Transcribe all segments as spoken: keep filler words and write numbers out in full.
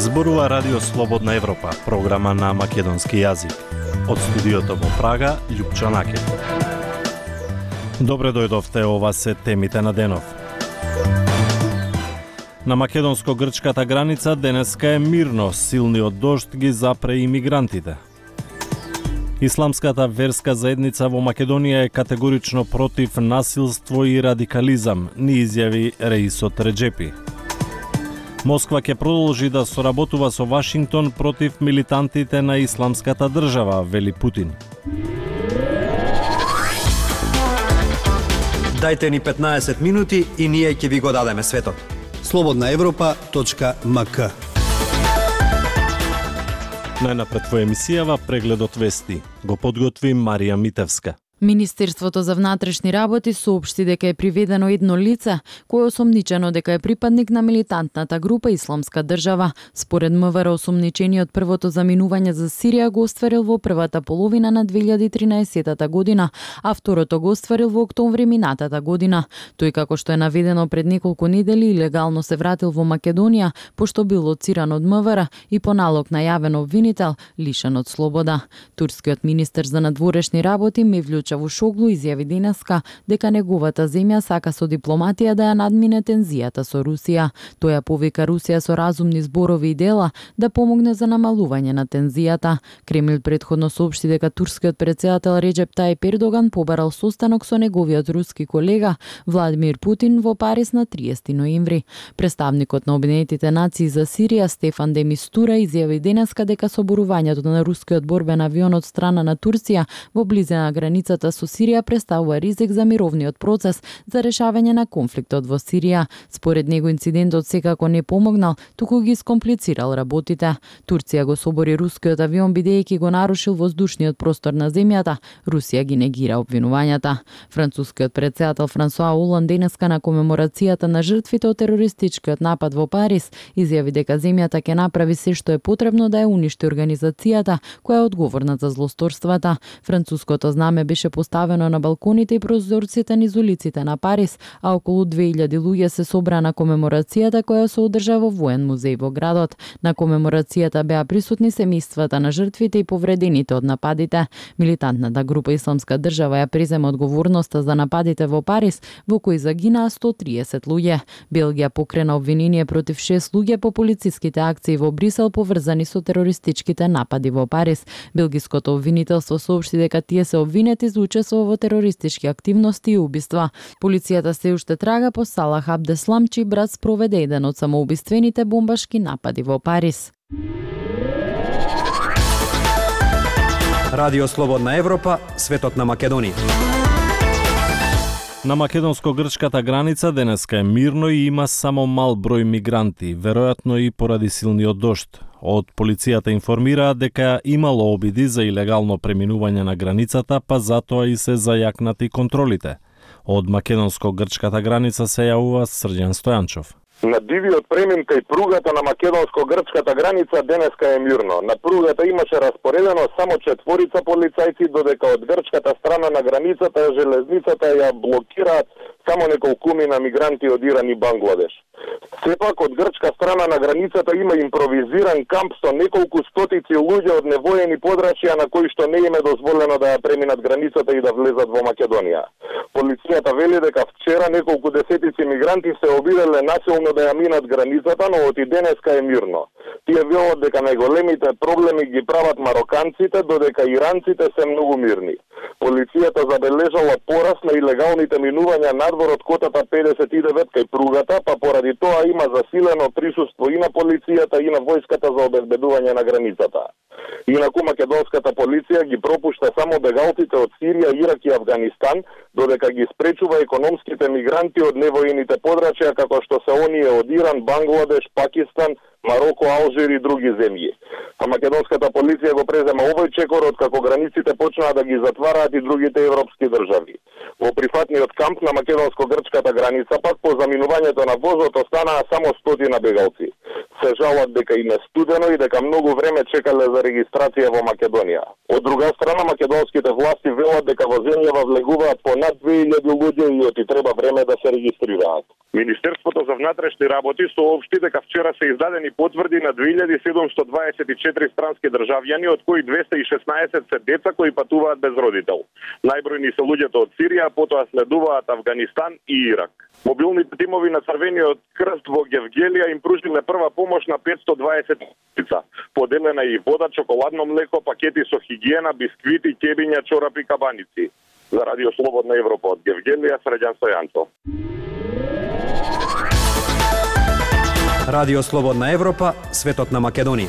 Зборува Радио Слободна Европа, програма на македонски јазик. Од студиото во Прага, Љупчо Накет. Добре дојдовте, ова се темите на денов. На македонско-грчката граница денеска е мирно, силниот дожд ги запре имигрантите. Исламската верска заедница во Македонија е категорично против насилство и радикализам, ни изјави Реисот Реджепи. Москва ќе продолжи да соработува со Вашингтон против милитантите на Исламската држава, вели Путин. Дајте ни петнаесет минути и ние ќе ви го дадеме светот. слободна европа точка ем ка. Најнапред во емисијава прегледот вести. Го подготви Марија Митевска. Министерството за внатрешни работи соопшти дека е приведено едно лице кое е осомничено дека е припадник на милитантната група Исламска држава. Според МВР, осомничениот првото заминување за Сирија го остварил во првата половина на две илјади и тринаесетта година, а второто го остварил во октомври минатата година. Тој, како што е наведено пред неколку недели, илегално се вратил во Македонија, пошто бил лоциран од МВР и по налог на јавен обвинител лишен од слобода. Турскиот министер за надворешни работи Мевлют Чавушоглу изјави денеска дека неговата земја сака со дипломатија да ја надмине тензијата со Русија. Тој ја повика Русија со разумни зборови и дела да помогне за намалување на тензијата. Кремљ претходно соопшти дека турскиот претседател Реджеп Тајип Ердоган побарал состанок со неговиот руски колега Владимир Путин во Париз на триесети ноември. Представникот на Обединетите нации за Сирија Стефан де Мистура изјави денеска дека соборувањето на рускиот борбен авион од страна на Турција во близина на границата со Сирија представува ризик за мировниот процес за решавање на конфликтот во Сирија. Според него инцидентот секако не помогнал, туку ги скомплицирал работите. Турција го собори рускиот авион бидејќи го нарушил воздушниот простор на земјата. Русија ги негира обвинувањата. Францускиот претседател Франсуа Оланд денеска на комеморацијата на жртвите од терористичкиот напад во Париз изјави дека земјата ќе направи се што е потребно да ја уништи организацијата која е одговорна за злосторствата. Француското знаме беше поставено на балконите и прозорците низ улиците на Париз, а околу две илјади луѓе се собраа на комеморацијата која се одржа во воен музеј во градот. На комеморацијата беа присутни семејствата на жртвите и повредените од нападите. Милитантната група Исламска држава ја презема одговорноста за нападите во Париз, во кои загинаа сто триесет луѓе. Белгија покрена обвинение против шест луѓе по полициските акции во Брисел поврзани со терористичките напади во Париз. Белгиското обвинителство соопшти дека тие се обвинети за учество во терористички активности и убиства. Полицијата се уште трага по Салах Абдеслам, чиј брат спроведе еден од самоубиствените бомбашки напади во Париз. Радио Слободна Европа, светот на Македонија. На македонско-грчката граница денеска е мирно и има само мал број мигранти, веројатно и поради силниот дожд. Од полицијата информираат дека имало обиди за илегално преминување на границата, па затоа и се зајакнати контролите. Од македонско-грчката граница се јавува Срđan Стојанчов. На дивиот премин кај пругата на македонско-грчката граница денеска е мирно. На пругата имаше распоредено само четворица полицајци, додека од грчката страна на границата железницата ја блокираат само неколкумина мигранти од Иран и Бангладеш. Сепак од грчка страна на границата има импровизиран камп со неколку стотици луѓе од невоени подрачја на кои што не им е дозволено да ја преминат границата и да влезат во Македонија. Полицијата вели дека вчера неколку десетици мигранти се обиделе насилно да ја минат границата, но од и денеска е мирно. Тие велат дека најголемите проблеми ги прават мароканците, додека иранците се многу мирни. Полицијата забележала пораст на илегалните минувања надвор од котата педесет и девет кај пругата, па поради тоа има засилено присуство и на полицијата и на војската за обезбедување на границата. Инаку македонската полиција ги пропушта само бегалците од Сирија, Ирак и Авганистан, додека ги спречува економските мигранти од невоените подрачја како што се оние од Иран, Бангладеш, Пакистан, Мароко, Алжир и други земји. А македонската полиција го презема овој чекор откако границите почнаа да ги затвараат и другите европски држави. Во прифатниот камп на македонско-грчката граница пак по заминувањето на возот останаа само стотина бегалци. се жалат дека им е студено и дека многу време чекале за регистрација во Македонија. Од друга страна, македонските власти велат дека во земјава влегуваат по над две илјади луѓе и оти треба време да се регистрираат. Министерството за внатрешни работи соопшти дека вчера се издадени потврди на две илјади седумстотини дваесет и четири странски државјани, од кои двеста и шеснаесет се деца кои патуваат без родител. Најбројни се луѓето од Сирија, потоа следуваат Авганистан и Ирак. Мобилните тимови на Црвениот крст во Гевгелија им пружиле прва помош на петсто дваесет лица. Поделена и вода, чоколадно млеко, пакети со хигиена, бисквити, ќебиња, чорапи, кабаници. За Радио Слободна Европа од Гевгелија, Среđan Стојанцов. Радио Слободна Европа, светот на Македонија.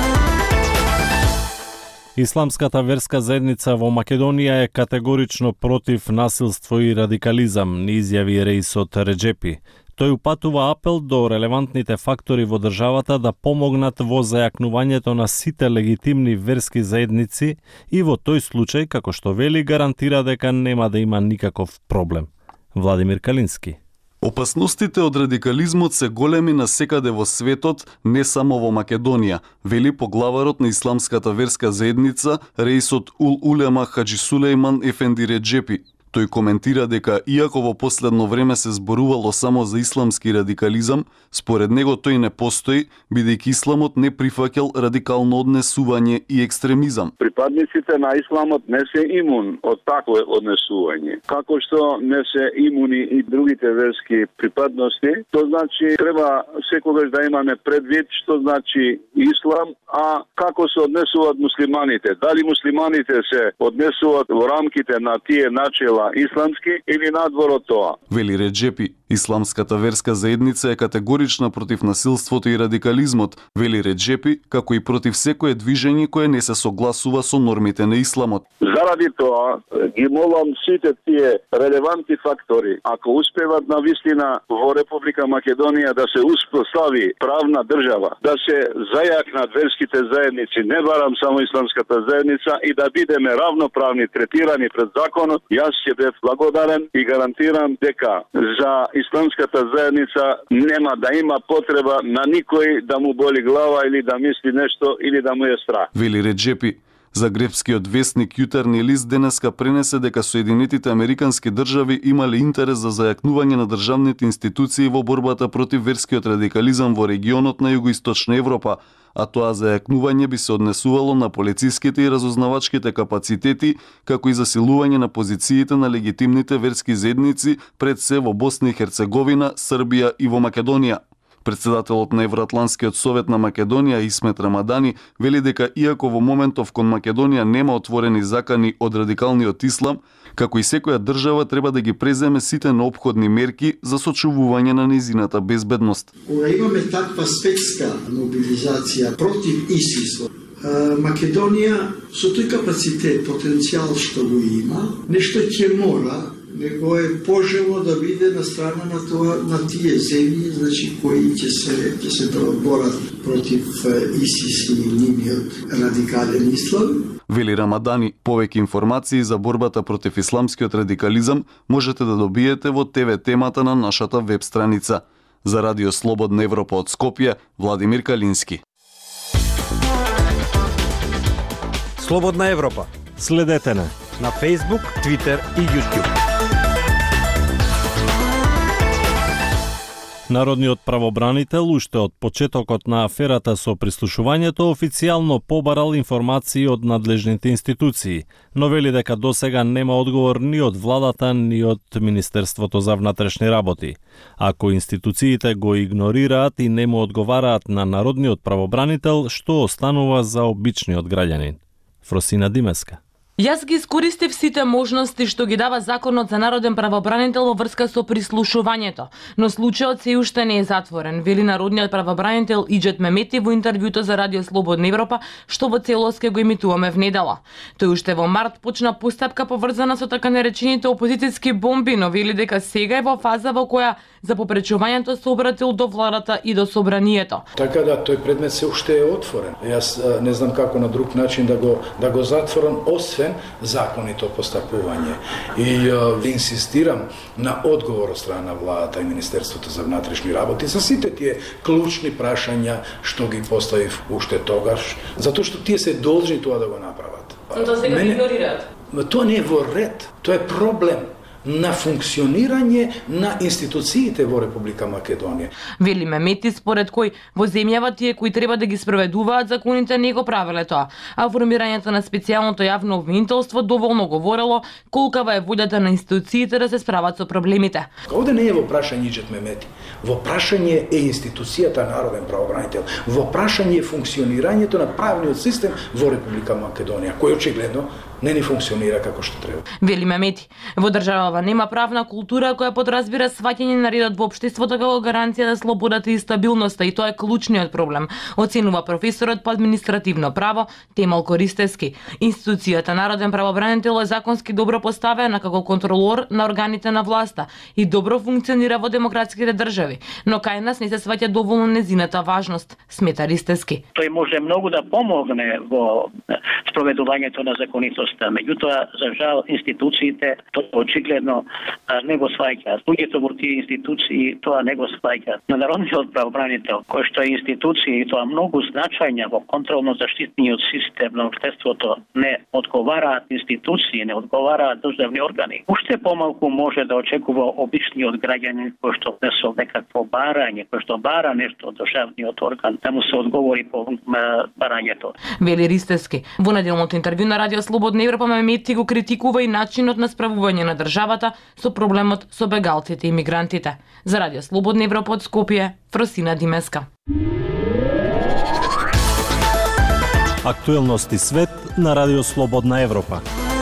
Исламската верска заедница во Македонија е категорично против насилство и радикализам, ни изјави Реисот Реджепи. Тој упатува апел до релевантните фактори во државата да помогнат во зајакнувањето на сите легитимни верски заедници и во тој случај, како што вели, гарантира дека нема да има никаков проблем. Владимир Калински. Опасностите од радикализмот се големи насекаде во светот, не само во Македонија, вели поглаварот на Исламската верска заедница, Реисот Ул Улема Хаджи Сулејман Ефенди Реджепи. Тој коментира дека иако во последно време се зборувало само за исламски радикализам, според него тој не постои, бидејќи исламот не прифаќал радикално однесување и екстремизам. Припадниците на исламот не се имун од такво однесување. Како што не се имуни и другите верски припадности, то значи треба секогаш да имаме предвид што значи ислам, а како се однесуваат муслиманите. Дали муслиманите се однесуваат во рамките на тие начела исламски или надвор од тоа. Вели Реджепи, Исламската верска заедница е категорична против насилството и радикализмот, вели Реджепи, како и против секое движење кое не се согласува со нормите на исламот. Заради тоа, ги молам сите тие релевантни фактори, ако успеват на вистина во Република Македонија да се успостави правна држава, да се зајакнат верските заедници, не барам само Исламската заедница, и да бидеме равноправни, третирани пред законот, јас ќе бев благодарен и гарантирам дека за Исламската заедница нема да има потреба на никој да му боли глава или да мисли нешто или да му е страх. Вели Реджепи. Загребскиот вестник Јутрени лист денеска пренесе дека Соединетите Американски држави имале интерес за зајакнување на државните институции во борбата против верскиот радикализам во регионот на Југоисточна Европа, а тоа зајакнување би се однесувало на полициските и разузнавачките капацитети, како и засилување на позициите на легитимните верски заедници пред се во Босна и Херцеговина, Србија и во Македонија. Председателот на Евроатлантскиот совет на Македонија Исмет Рамадани вели дека иако во моментов кон Македонија нема отворени закани од радикалниот ислам, како и секоја држава треба да ги преземе сите неопходни мерки за сочувување на незината безбедност. Кога имаме таква светска мобилизација против ИСИС, Македонија со тој капацитет, потенцијал што го има, нешто ќе мора, него е пожелно да биде на страна на тоа, на тие земји, значи кои ќе се ќе се борат против ИСИС и нивниот радикален ислам. Вели Рамадани, повеќе информации за борбата против исламскиот радикализам можете да добиете во те ве темата на нашата веб страница. За Радио Слободна Европа од Скопје, Владимир Калински. Слободна Европа. Следете на на Facebook, Twitter и YouTube. Народниот правобранител уште од почетокот на аферата со прислушувањето официјално побарал информации од надлежните институции, но вели дека досега нема одговор ни од владата, ни од Министерството за внатрешни работи. Ако институциите го игнорираат и не му одговараат на народниот правобранител, што останува за обичниот граѓанин? Фросина Димеска. Јас ги искористив сите можности што ги дава Законот за народен правобранител во врска со прислушувањето, но случајот се уште не е затворен, вели народниот правобранител Иџет Мемети во интервјуто за Радио Слободна Европа, што во целост ке го емитуваме внедела. Тој уште во март почна постапка поврзана со така наречените опозицијски бомби, но вели дека сега е во фаза во која за попречувањето се обратил до владата и до собранието. Така да, тој предмет се уште е отворен. Јас не знам како на друг начин да го да го затворам, освен освен законито постапување. И е, инсистирам на одговор од страна на владата и Министерството за внатрешни работи за сите тие клучни прашања што ги поставив уште тогаш, затоа што тие се должни тоа да го направат. Но тоа сега Мене... игнорираат. Тоа не е во ред, тоа е проблем на функционирање на институциите во Република Македонија. Вели Мемети, според кој во земјава тие кои треба да ги спроведуваат законите не го правеле тоа, а формирањето на специјалното јавно обвинителство доволно говорело колкава е волјата на институциите да се справат со проблемите. Овде не е во прашање Иџет Мемети, во прашање е институцијата Народен правобранител, во прашање е функционирањето на правниот систем во Република Македонија, кој очигледно не ни функционира како што треба. Вели Мемети, во државава нема правна култура која подразбира сваќање на редот во општеството како гаранција за слободата и стабилноста, и тоа е клучниот проблем, оценува професорот по административно право Темал Користевски. Институцијата Народен правобранител е законски добро поставена како контролор на органите на власта и добро функционира во демократските држави, но кај нас не се сваќа доволно незината важност, смета Ристевски. Тој може многу да помогне во спроведувањето на законитост. Меѓутоа, за жал, институциите тоа очигледно не го сваќаат. Луѓето во тие институции тоа не го сваќаат. На Народниот правобранител, кој што е институција и тоа многу значајна во контролно-заштитниот систем на општеството, не одговараат институции, не одговараат државни органи. Уште помалку може да очекува обичниот граѓанин кој што не со некакво барање, кој што бара нешто од државниот орган, да му се одговори по барањето. Вели Ристевски. Во неделното интервју на Радио Слободна Европа Мемети го критикува и начинот на справување на државата со проблемот со бегалците и мигрантите. За Радио Слободна Европа од Скопје, Фросина Димеска. Актуелности свет на Радио Слободна Европа.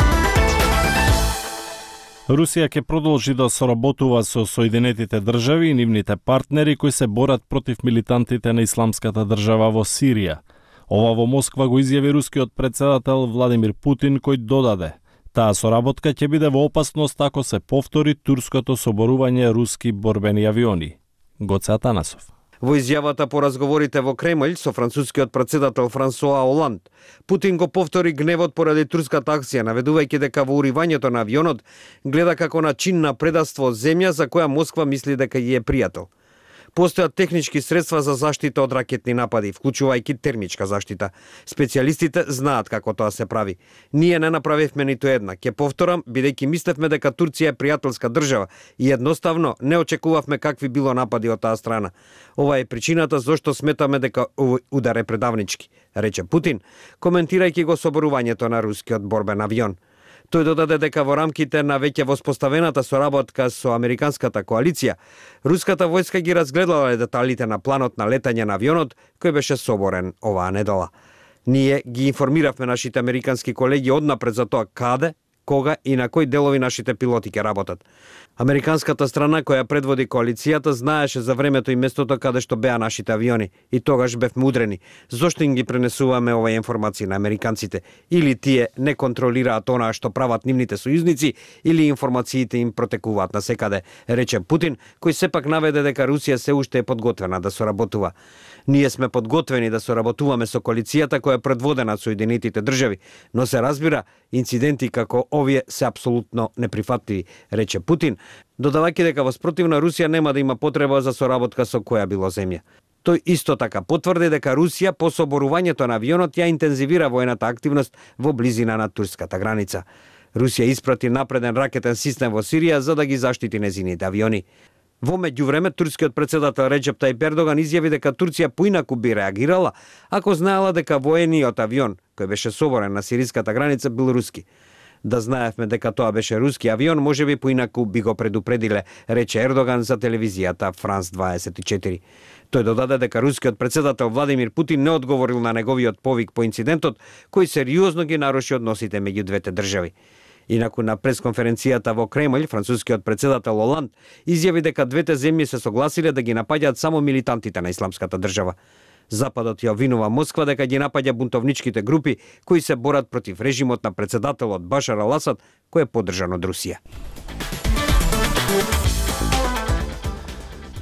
Русија ќе продолжи да соработува со Соединетите држави и нивните партнери кои се борат против милитантите на Исламската држава во Сирија. Ова во Москва го изјави рускиот председател Владимир Путин, кој додаде: таа соработка ќе биде во опасност ако се повтори турското соборување руски борбени авиони. Гоце Атанасов. Во изјавата по разговорите во Кремљ со францускиот председател Франсуа Оланд, Путин го повтори гневот поради турската акција, наведувајќи дека во уривањето на авионот гледа како на чин на предавство од земја за која Москва мисли дека ја е пријател. Постојат технички средства за заштита од ракетни напади, вклучувајќи термичка заштита. Специјалистите знаат како тоа се прави. Ние не направивме ниту една. Ќе повторам, бидејќи мислевме дека Турција е пријателска држава и едноставно не очекувавме какви било напади од таа страна. Ова е причината зошто сметаме дека удар е предавнички, рече Путин, коментирајќи го соборувањето на рускиот борбен авион. Тој додаде дека во рамките на веќе воспоставената соработка со американската коалиција, руската војска ги разгледала деталите на планот на летање на авионот кој беше соборен оваа недела. Ние ги информиравме нашите американски колеги однапред за тоа каде, кога и на кои делови нашите пилоти ќе работат. Американската страна која предводи коалицијата знаеше за времето и местото каде што беа нашите авиони и тогаш бевме удрени. Зошто им ги пренесуваме оваа информација на американците? Или тие не контролираат онаа што прават нивните сојузници, или информациите им протекуваат насекаде, рече Путин, кој сепак наведе дека Русија се уште е подготвена да соработува. Ние сме подготвени да соработуваме со коалицијата која е предводена од Соединетите држави, но се разбира, инциденти како овие се апсолутно неприфатливи, рече Путин, додавајќи дека во спротив на Русија нема да има потреба за соработка со која било земја. Тој исто така потврди дека Русија по соборувањето на авионот ја интензивира воената активност во близина на турската граница. Русија испрати напреден ракетен систем во Сирија за да ги заштити незините авиони. Во меѓувреме, турскиот председател Реджеп Тајип Ердоган изјави дека Турција поинаку би реагирала ако знаела дека воениот авион кој беше соборен на сириската граница бил руски. Да знаевме дека тоа беше руски авион, можеби поинаку би го предупредиле, рече Ердоган за телевизијата Франс дваесет и четири. Тој додаде дека рускиот председател Владимир Путин не одговорил на неговиот повик по инцидентот, кој сериозно ги наруши односите меѓу двете држави. Инаку на пресконференцијата во Кремљ, францускиот председател Оланд изјави дека двете земји се согласиле да ги напаѓаат само милитантите на Исламската држава. Западот ја обвинува Москва дека ги напаѓа бунтовничките групи кои се борат против режимот на председателот Башар ал Асад, кој е поддржан од Русија.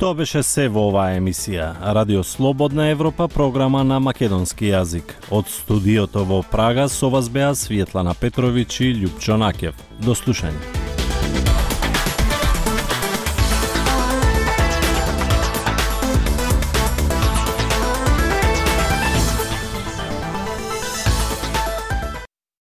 Тоа беше се во оваа емисија. Радио Слободна Европа, програма на македонски јазик. Од студиото во Прага со вас беа Светлана Петровиќ и Љупчо Накев. До слушање.